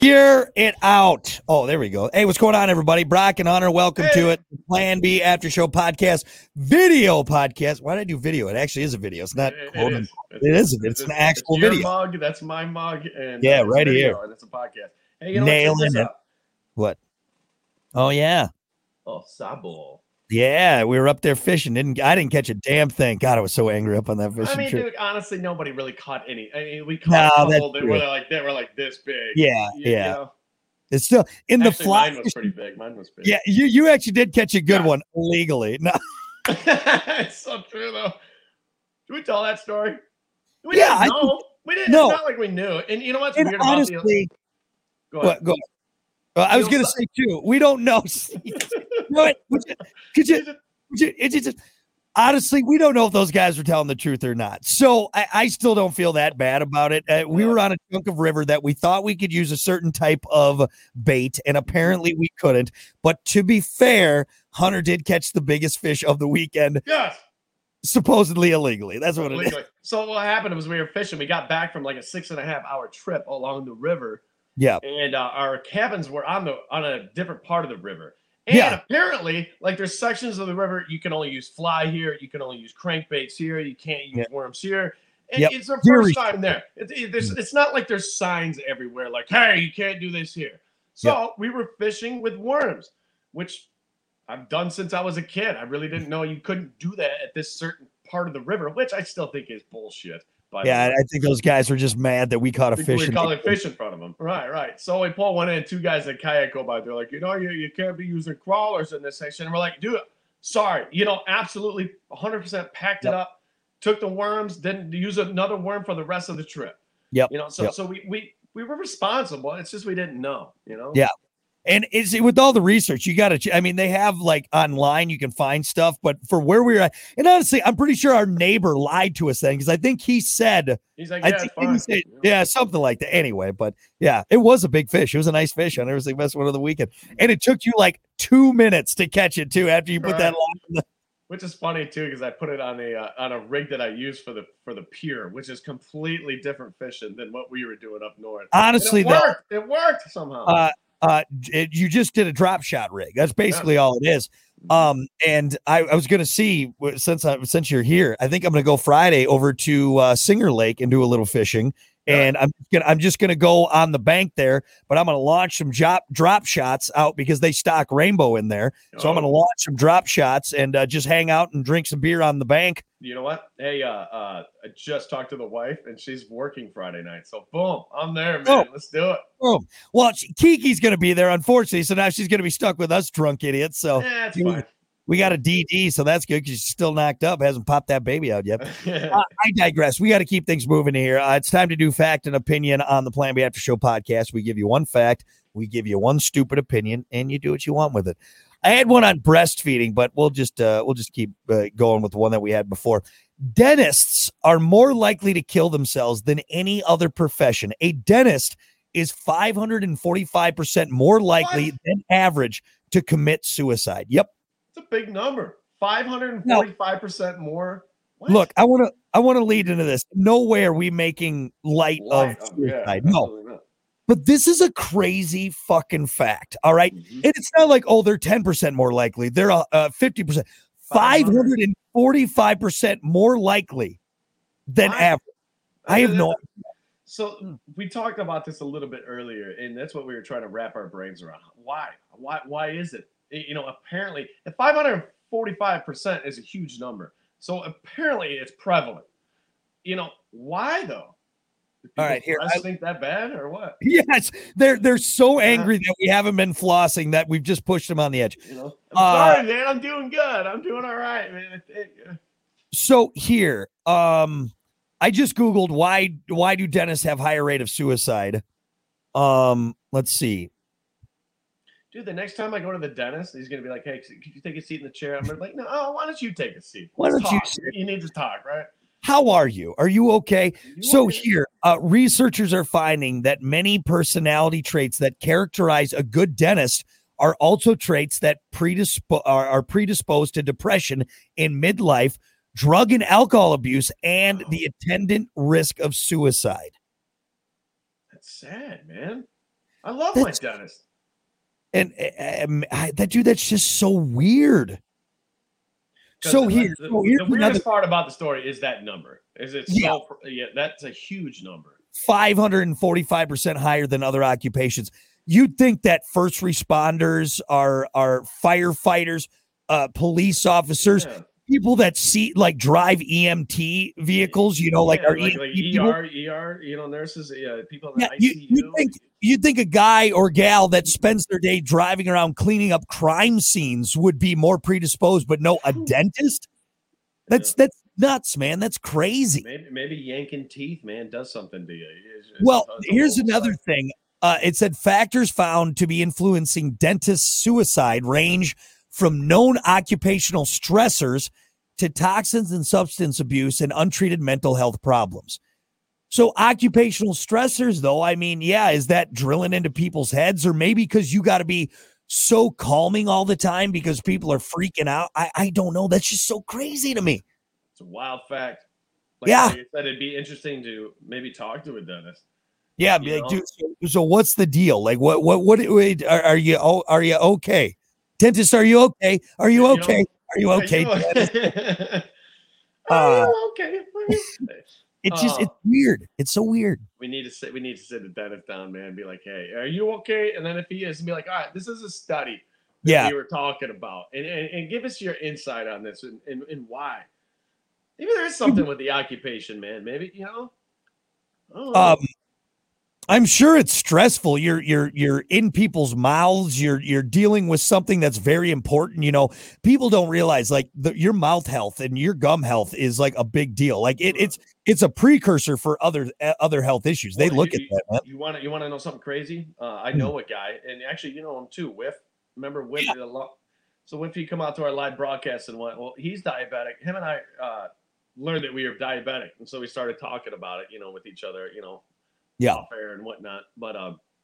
Figure it out. Oh, there we go. Hey, what's going on, everybody? Brock and Hunter, welcome to it. Plan B After Show podcast, video podcast. Why did I do video? It actually is a video. It's not. It is. It's an actual your video. Mug, that's my mug, and yeah, right video, here. and it's a podcast. Hey, you know what? Check this out. What? Oh yeah. Oh, Sabo. Yeah, we were up there fishing. I didn't catch a damn thing. God, I was so angry up on that fishing trip. Dude, honestly, nobody really caught any. I mean, we caught a couple that were like this big. Yeah, you know? It's still in actually, the fly. Mine was pretty big. Mine was big. Yeah, you actually did catch a good one illegally. No. It's so true though. Should we tell that story? We didn't know. We didn't. No. It's not like we knew. And you know what's weird honestly, about the. Go ahead. Go ahead. I was going to say too. We don't know. Honestly, we don't know if those guys were telling the truth or not. So I still don't feel that bad about it. We were on a chunk of river that we thought we could use a certain type of bait, and apparently we couldn't. But to be fair, Hunter did catch the biggest fish of the weekend. Yes. Supposedly illegally. That's what it is. So what happened was we were fishing. We got back from like a 6.5-hour trip along the river. Yeah. And our cabins were on a different part of the river. And apparently, like there's sections of the river you can only use fly here, you can only use crankbaits here, you can't use worms here. And it's our first time there. It's not like there's signs everywhere like, hey, you can't do this here. So we were fishing with worms, which I've done since I was a kid. I really didn't know you couldn't do that at this certain part of the river, which I still think is bullshit. I think those guys were just mad that we caught a fish. We caught a fish in front of them. Right. So we pull one in, two guys in kayak go by. They're like, you can't be using crawlers in this section. And we're like, dude, sorry. Absolutely 100% packed it up, took the worms, didn't use another worm for the rest of the trip. Yep. So we were responsible. It's just we didn't know, Yeah. And is it with all the research you got to, they have like online, you can find stuff, but for where we were at, and honestly, I'm pretty sure our neighbor lied to us then because I think he said, he's like, something like that. Anyway, but yeah, it was a big fish. It was a nice fish. I never seen the best one of the weekend. And it took you like 2 minutes to catch it too after you put that line. Which is funny too, because I put it on a rig that I use for the pier, which is completely different fishing than what we were doing up north. Honestly, it worked somehow. You just did a drop shot rig. That's basically all it is. And I was going to see since you're here, I think I'm going to go Friday over to Singer Lake and do a little fishing. And I'm just going to go on the bank there, but I'm going to launch some drop shots out because they stock Rainbow in there. So I'm going to launch some drop shots and just hang out and drink some beer on the bank. You know what? Hey, I just talked to the wife and she's working Friday night. So boom, I'm there, man. Let's do it. Boom. Well, Kiki's going to be there, unfortunately. So now she's going to be stuck with us drunk idiots. So it's fine. We got a DD, so that's good because she's still knocked up. Hasn't popped that baby out yet. I digress. We got to keep things moving here. It's time to do fact and opinion on the Plan B After Show podcast. We give you one fact, we give you one stupid opinion, and you do what you want with it. I had one on breastfeeding, but we'll just keep going with the one that we had before. Dentists are more likely to kill themselves than any other profession. A dentist is 545% more likely than average to commit suicide. Yep. It's a big number. 545% more. What? Look, I want to lead into this. Nowhere are we making light of suicide. No. But this is a crazy fucking fact. All right. Mm-hmm. And it's not like, they're 10% more likely. They're 50%. 545% more likely than average. I have no idea. So we talked about this a little bit earlier, and that's what we were trying to wrap our brains around. Why is it? Apparently, 545% is a huge number. So apparently it's prevalent. Why though? All right, here. I think that bad or what? Yes, they're so angry that we haven't been flossing that we've just pushed them on the edge. I'm sorry, man. I'm doing good. I'm doing all right, man. So here, I just Googled why do dentists have higher rate of suicide? Let's see. Dude, the next time I go to the dentist, he's gonna be like, "Hey, could you take a seat in the chair?" I'm like, "No, why don't you take a seat? You need to talk, right?" How are you? Are you okay? Here, researchers are finding that many personality traits that characterize a good dentist are also traits that are predisposed to depression in midlife, drug and alcohol abuse, and the attendant risk of suicide. That's sad, man. I love my dentist. And that dude, that's just so weird. So here's the weirdest part about the story is that number. That's a huge number. 545% higher than other occupations. You'd think that first responders are firefighters, police officers, people that drive EMT vehicles, like our ER, nurses, people in the ICU. You'd think a guy or gal that spends their day driving around cleaning up crime scenes would be more predisposed, but no, a dentist? That's nuts, man. That's crazy. Maybe yanking teeth, man, does something to you. Here's another thing. It said factors found to be influencing dentist suicide range from known occupational stressors to toxins and substance abuse and untreated mental health problems. So occupational stressors, though, is that drilling into people's heads, or maybe because you got to be so calming all the time because people are freaking out? I don't know. That's just so crazy to me. It's a wild fact. Like you said, it'd be interesting to maybe talk to a dentist. Yeah, be like, dude. So what's the deal? Like, what are you? Are you okay? Dentist, are you okay? Are you okay? Are you okay? Are you okay? It's weird. It's so weird. We need to sit the dentist down, man, and be like, hey, are you okay? And then if he is, and be like, all right, this is a study that we were talking about. And give us your insight on this and why. Maybe there is something with the occupation, man. Maybe, I'm sure it's stressful. You're in people's mouths. You're dealing with something that's very important. People don't realize your mouth health and your gum health is like a big deal. Like it's a precursor for other health issues. They look at that. Man. You want to know something crazy? I know a guy, and actually you know him too. Whiff, remember Whiff? Yeah. So Whiff, he come out to our live broadcast and went, well, he's diabetic. Him and I learned that we were diabetic, and so we started talking about it, with each other, off air and whatnot. But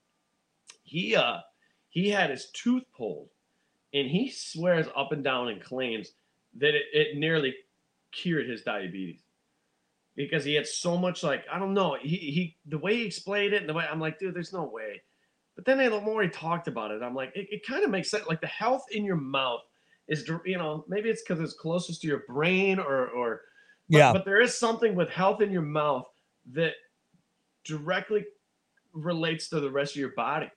he had his tooth pulled, and he swears up and down and claims that it nearly cured his diabetes because he had so much, I don't know, he the way he explained it and the way I'm like, dude, there's no way. But then the more he talked about it, I'm like, it kind of makes sense. Like the health in your mouth is, maybe it's because it's closest to your brain but there is something with health in your mouth that directly relates to the rest of your body.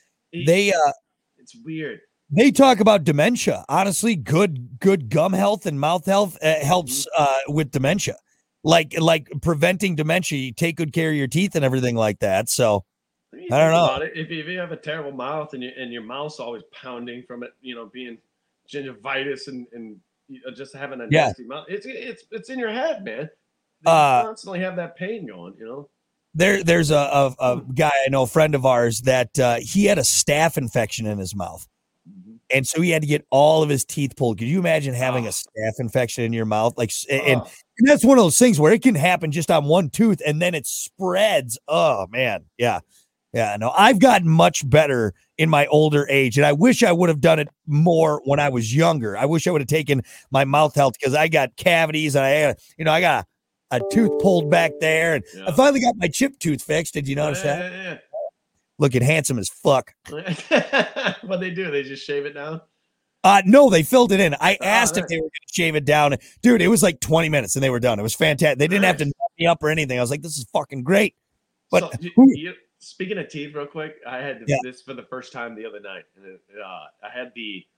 It's weird. They talk about dementia. Honestly, good gum health and mouth health helps with dementia. Like preventing dementia, you take good care of your teeth and everything like that. So I don't know. If you have a terrible mouth and your mouth's always pounding from it, being gingivitis and just having a nasty mouth, it's in your head, man. You constantly have that pain going, There's a guy I know, a friend of ours, that he had a staph infection in his mouth. And so he had to get all of his teeth pulled. Could you imagine having a staph infection in your mouth? And that's one of those things where it can happen just on one tooth and then it spreads. Oh, man. Yeah. Yeah. No, I've gotten much better in my older age. And I wish I would have done it more when I was younger. I wish I would have taken my mouth health because I got cavities and I got a tooth pulled back there. And I finally got my chip tooth fixed. Did you notice that? Yeah. Looking handsome as fuck. What they do? They just shave it down? No, they filled it in. I asked if they were going to shave it down. Dude, it was like 20 minutes and they were done. It was fantastic. They didn't have to knock me up or anything. I was like, this is fucking great. But speaking of teeth real quick, I had this for the first time the other night. And I had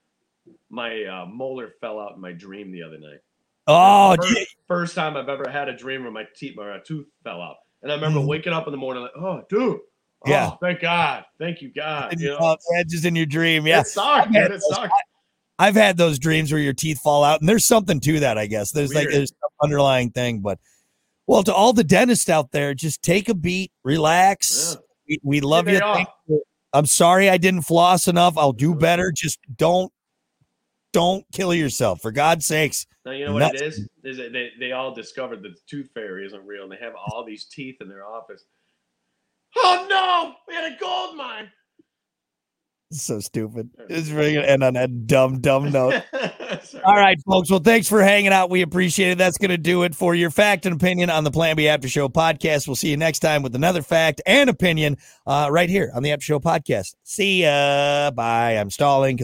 my molar fell out in my dream the other night. Oh, first time I've ever had a dream where my tooth fell out. And I remember waking up in the morning like, oh, dude. Yeah. Oh, thank God. Thank you, God. Just in your dream. Yeah. It sucked, man. It sucked. I've had those dreams where your teeth fall out, and there's something to that, I guess. There's there's some underlying thing. But, well, to all the dentists out there, just take a beat, relax. Yeah. We love you. I'm sorry I didn't floss enough. I'll do better. Just don't kill yourself, for God's sakes. Now, you know what it is? Is that they all discovered that the tooth fairy isn't real, and they have all these teeth in their office. Oh no! We had a gold mine. So stupid. It's really gonna end on that dumb note. All right, folks. Well, thanks for hanging out. We appreciate it. That's going to do it for your fact and opinion on the Plan B After Show podcast. We'll see you next time with another fact and opinion right here on the After Show podcast. See ya. Bye. I'm stalling.